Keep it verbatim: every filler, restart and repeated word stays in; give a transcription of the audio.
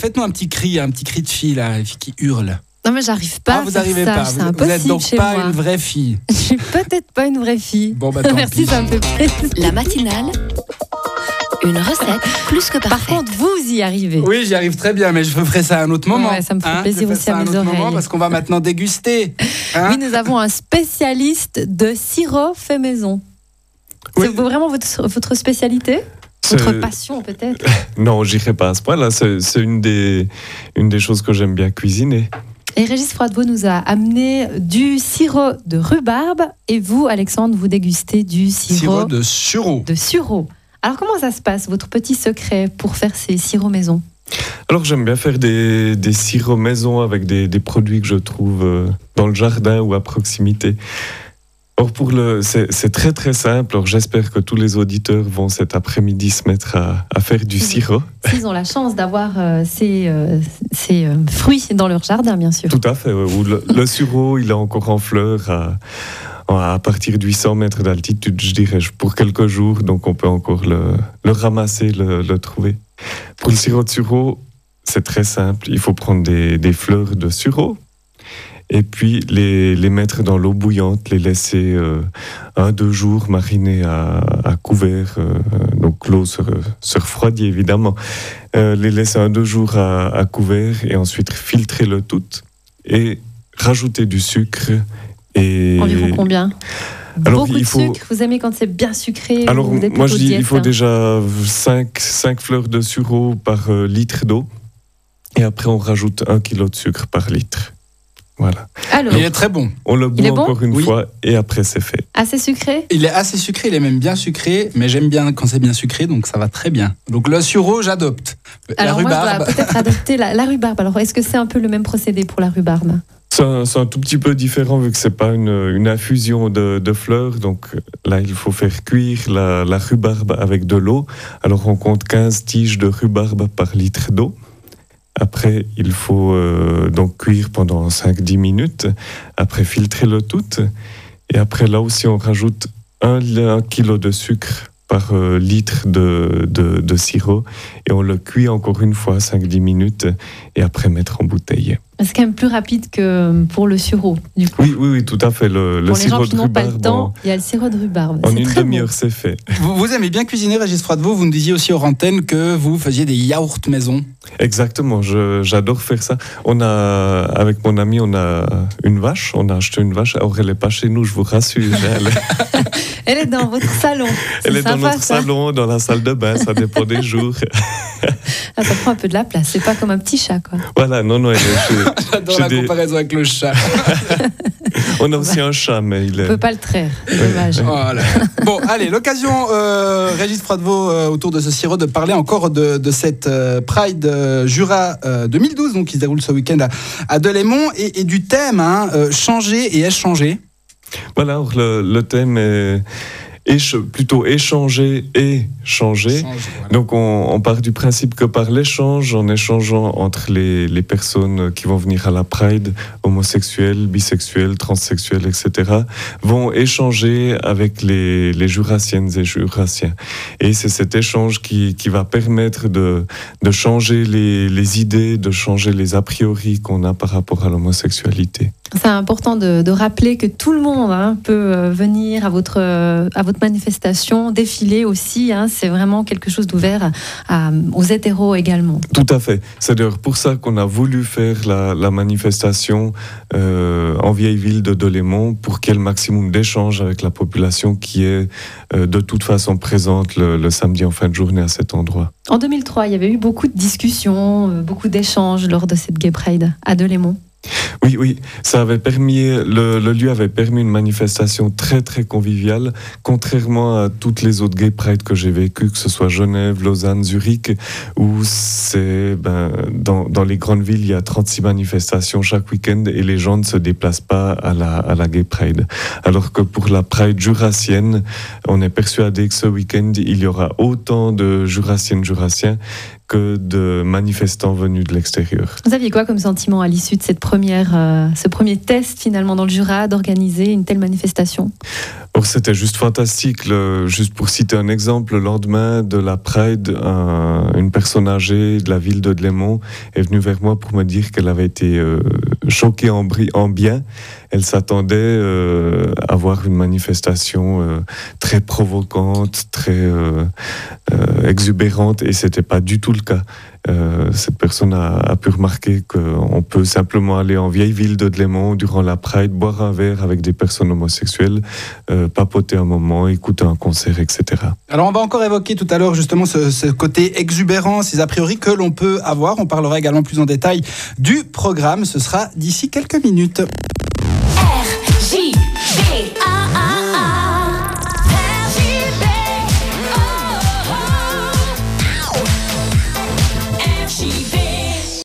faites-nous un petit cri, un petit cri de fille, là, une fille qui hurle. Non, mais j'arrive pas Ah, à vous faire n'arrivez ça. pas. C'est Vous, impossible vous êtes donc chez pas moi. une vraie fille. Je suis peut-être pas une vraie fille. Bon, bah tant Merci, pis. ça me fait plaisir. La matinale, une recette plus que Par parfaite. contre, vous y arrivez. Oui, j'y arrive très bien, mais je ferai ça à un autre moment. Ouais, ça me ferait Hein, plaisir je ferai aussi ça à un mes autre moment, oreilles. parce qu'on va maintenant déguster. Hein. Oui, nous avons un spécialiste de sirop fait maison. Oui. C'est vraiment votre, votre spécialité ? C'est- Votre passion, peut-être ? Non, j'irai pas à ce point-là. C'est, c'est une, des, une des choses que j'aime bien cuisiner. Et Régis Froidevaux nous a amené du sirop de rhubarbe. Et vous, Alexandre, vous dégustez du sirop, Sirop de sureau. de sureau. Alors, comment ça se passe, votre petit secret pour faire ces sirops maison ? Alors, j'aime bien faire des, des sirops maison avec des, des produits que je trouve euh, dans le jardin ou à proximité. Or, pour le, c'est, c'est très très simple. Alors, j'espère que tous les auditeurs vont cet après-midi se mettre à, à faire du sirop. S'ils ont la chance d'avoir euh, ces, euh, ces euh, fruits dans leur jardin, bien sûr. Tout à fait. Ouais. Ou le, le sureau, il est encore en fleurs à, à partir de huit cents mètres d'altitude, je dirais, pour quelques jours. Donc, on peut encore le, le ramasser, le, le trouver. Pour le sirop de sureau, c'est très simple. Il faut prendre des, des fleurs de sureau et puis les, les mettre dans l'eau bouillante, les laisser euh, un, deux jours mariner à, à couvert. Euh, donc, l'eau se, se refroidit, évidemment. Euh, les laisser un, deux jours à, à couvert et ensuite filtrer le tout et rajouter du sucre. Et... Environ combien ? Alors, Beaucoup il de faut- sucre. Vous aimez quand c'est bien sucré? Alors, ou vous êtes moi je plutôt dis diète, il faut hein déjà cinq, cinq fleurs de sureau par euh, litre d'eau. Et après, on rajoute un kilo de sucre par litre. Voilà. Alors, Il est très bon. On le Il est boit bon encore une Oui. fois et après, c'est fait. assez sucré? Il est assez sucré, il est même bien sucré, mais j'aime bien quand c'est bien sucré, donc ça va très bien. Donc le sureau, j'adopte. La Alors, moi, je rhubarbe, dois peut-être adopter la, la rhubarbe. Alors, est-ce que c'est un peu le même procédé pour la rhubarbe? C'est un, c'est un tout petit peu différent vu que c'est pas une, une infusion de, de fleurs. Donc là, il faut faire cuire la, la rhubarbe avec de l'eau. Alors, on compte quinze tiges de rhubarbe par litre d'eau. Après, il faut euh, donc cuire pendant cinq à dix minutes. Après, filtrer le tout. Et après, là aussi, on rajoute un, un kilo de sucre par euh, litre de, de, de sirop. Et on le cuit encore une fois, cinq à dix minutes. Et après, mettre en bouteille. C'est quand même plus rapide que pour le sureau, du coup. Oui, oui, oui, tout à fait. Le, le Pour les gens sirop qui de n'ont pas le rhubarbe, temps, il y a le sirop de rhubarbe. en, en C'est une très bon. demi-heure, c'est fait. vous, vous aimez bien cuisiner, Régis Froidevaux. Vous nous disiez aussi hors antenne que vous faisiez des yaourts maison. Exactement, je- j'adore faire ça. On a, avec mon ami, on a une vache. On a acheté une vache. Alors, elle n'est pas chez nous, je vous rassure. Elle, Elle est dans votre salon. C'est elle est dans sympa, notre ça. salon, dans la salle de bain. Ça dépend des jours. Ah, ça prend un peu de la place. C'est pas comme un petit chat, quoi. Voilà, non, non, elle est chez- J'adore J'ai la des- comparaison avec le chat. On a aussi un chat, mais il On est. peut pas le traire. C'est dommage. Voilà. Bon, allez, l'occasion, euh, Régis Froidevaux, euh, autour de ce sirop, de parler encore de, de cette euh, Pride euh, Jura euh, deux mille douze, donc qui se déroule ce week-end à, à Delémont, et, et du thème, hein, euh, changer et échanger. Voilà, alors le, le thème est éche- plutôt échanger et changer. Changer, voilà. Donc on, on part du principe que par l'échange, en échangeant entre les, les personnes qui vont venir à la Pride, homosexuels, bisexuels, transsexuels, et cetera, vont échanger avec les, les jurassiennes et jurassiens. Et c'est cet échange qui, qui va permettre de, de changer les, les idées, de changer les a priori qu'on a par rapport à l'homosexualité. C'est important de, de rappeler que tout le monde hein, peut euh, venir à votre, euh, à votre manifestation, défiler aussi. Hein, c'est vraiment quelque chose d'ouvert à- à- aux hétéros également. Tout à fait. C'est d'ailleurs pour ça qu'on a voulu faire la, la manifestation euh, en vieille ville de Delémont pour qu'il y ait le maximum d'échanges avec la population qui est euh, de toute façon présente le, le samedi en fin de journée à cet endroit. En deux mille trois, il y avait eu beaucoup de discussions, euh, beaucoup d'échanges lors de cette Gay Pride à Delémont. Oui, oui, ça avait permis, le, le lieu avait permis une manifestation très très conviviale, contrairement à toutes les autres Gay Pride que j'ai vécues, que ce soit Genève, Lausanne, Zurich, où c'est ben, dans, dans les grandes villes, il y a trente-six manifestations chaque week-end et les gens ne se déplacent pas à la, à la Gay Pride. Alors que pour la Pride jurassienne, on est persuadé que ce week-end, il y aura autant de jurassiennes, jurassiens que de manifestants venus de l'extérieur. Vous aviez quoi comme sentiment à l'issue de cette première, euh, ce premier test finalement dans le Jura d'organiser une telle manifestation ? Or, c'était juste fantastique. Le, juste pour citer un exemple, le lendemain de la Pride, un, une personne âgée de la ville de Delémont est venue vers moi pour me dire qu'elle avait été euh, choquée en, bri- en bien. Elle s'attendait euh, à voir une manifestation euh, très provocante, très euh, euh, exubérante, et c'était pas du tout le cas. Euh, cette personne a, a pu remarquer qu'on peut simplement aller en vieille ville de Delémont durant la Pride, boire un verre avec des personnes homosexuelles, euh, papoter un moment, écouter un concert, et cetera. Alors on va encore évoquer tout à l'heure justement ce, ce côté exubérant, ces a priori que l'on peut avoir. On parlera également plus en détail du programme. Ce sera d'ici quelques minutes.